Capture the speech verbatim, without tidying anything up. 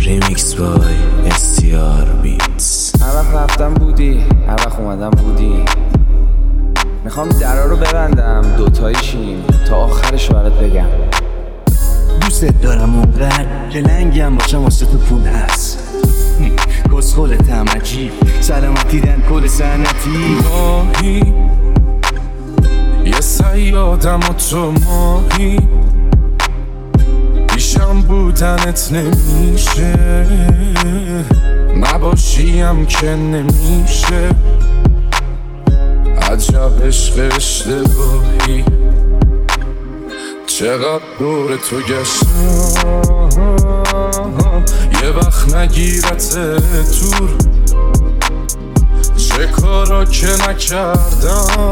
ریمیکس بای استیار بیتس. هر وقت رفتم بودی، هر وقت اومدم بودی. میخوام درا رو ببندم دوتاییشیم تا آخرش برات بگم. دوست دارم اونقدر که لنگم باشم واسه تو پول هست. کسخولتم عجیب سلامتی دن کل سنتی. ماهی یه سیادم و تو ماهی، پیشم بودنت نمیشه، نباشیم که نمیشه. عجب عشق اشتباهی، چقدر دور تو گشتم، یه وقت نگیرت تور. چه کارا که نکردم